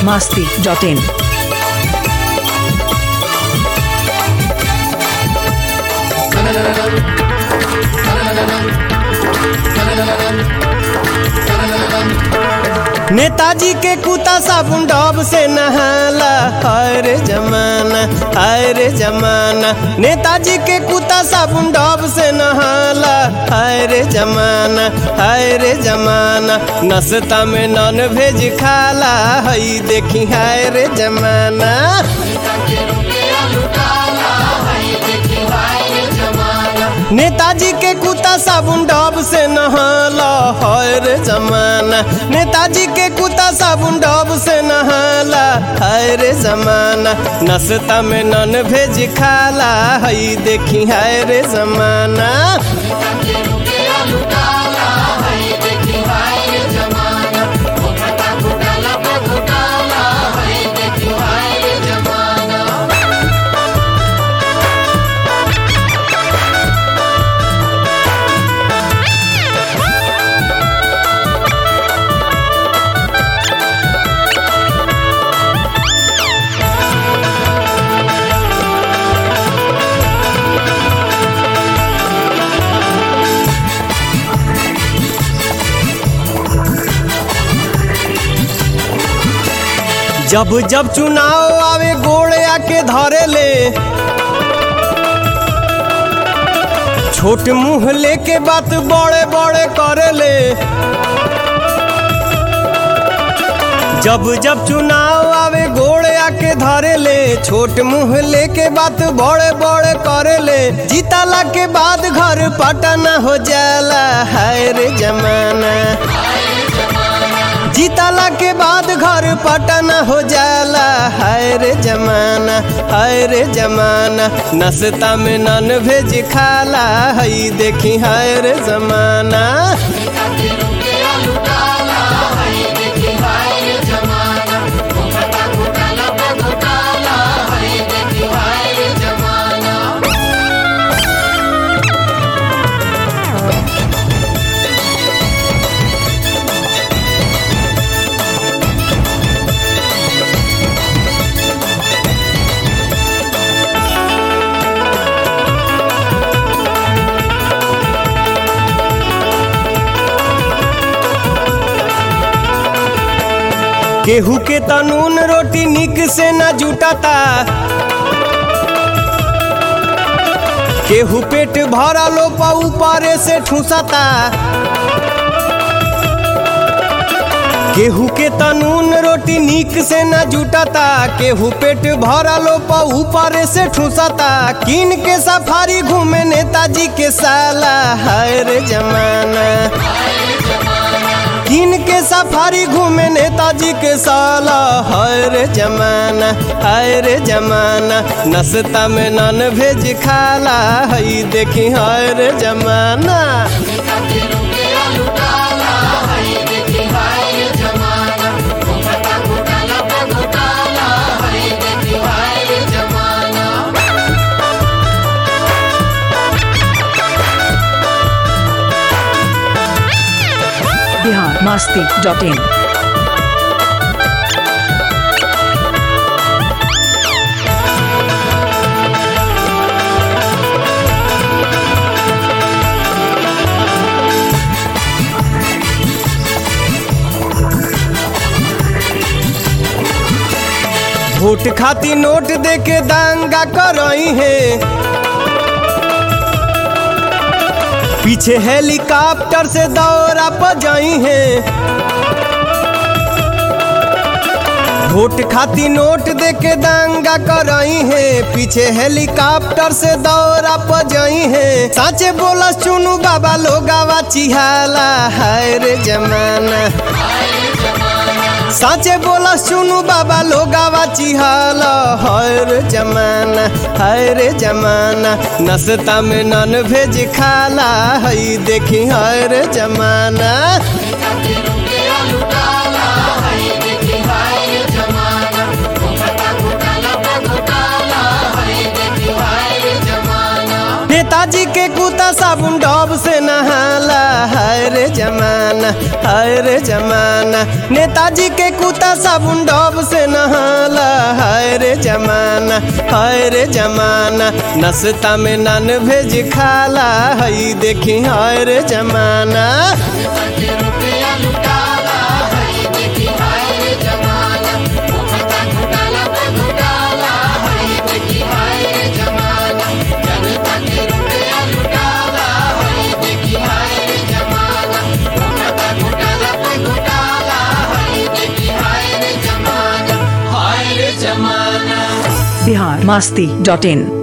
biharmasti.in. नेताजी के कुत्ता साबुन डब से नहाला, हाय रे जमाना, हाय रे जमाना। नेताजी के कुत्ता साबुन डब से नहाला, हाय रे जमाना, हाय रे जमाना। नाश्ता में नॉन वेज खाला, हई देखी हाय रे जमाना। नेताजी के कुत्ता साबुन डब से नहाला, हाय रे जमाना। नेताजी के कुत्ता साबुन डब से नहाला, हाय रे जमाना। नाश्ता में नॉन वेज खाला, हई देखी हाय रे जमाना। जब जब चुनाव आवे गोड़े आके धरे ले, छोट मुंह लेके बात बड़े बड़े करे ले। जब जब चुनाव आवे गोड़े आके धरे ले, छोट मुंह लेके बात बड़े बड़े करे ले। जीताला के बाद घर पटना हो जाला, हाय रे जमाना। जीताला के बाद घर पटना हो जाला, हाय रे जमाना, हाय रे जमाना। नाश्ता में नॉन वेज खाला, हई देखी हाय रे जमाना। केहू के तनून रोटी निक से न जुटाता, केहू पेट भरा लो ऊपरे से ठूसता। केहू के तनून रोटी निक से न जुटाता, केहू पेट भरा लो ऊपरे से ठूसता। किन के सफारी घूमे नेताजी के साला, हाय रे जमाना। किन के सफारी घूमे नेताजी के साला, हाय रे जमाना, हाय रे जमाना। नाश्ता में नॉन वेज खाला, हई देखी हाय रे जमाना। biharmasti.in. वोट खाती नोट देके दंगा करई है, पीछे हेलीकॉप्टर से दौरा पजाई है। वोट खाती नोट देके दंगा करई है, पीछे हेलीकॉप्टर से दौरा पजाई है। साचे बोला चुनू बाबा लोगावा चिहाला, हाय रे जमाना। साचे बोला सुनू बाबा लोगावा चिहाला, हाय रे जमाना, हाय रे जमाना। नाश्ता में नॉन वेज खाला, हई देखी हाय रे जमाना। नेताजी के कुत्ता साबुन डब से नहाला, हाय रे जमाना, हाय रे जमाना। नेताजी के कुत्ता साबुन डब से नहाला, हाय रे जमाना, हाय रे जमाना। नाश्ता में नान भेज खाला, हई देखी हाय रे जमाना। बिहार मस्ती.in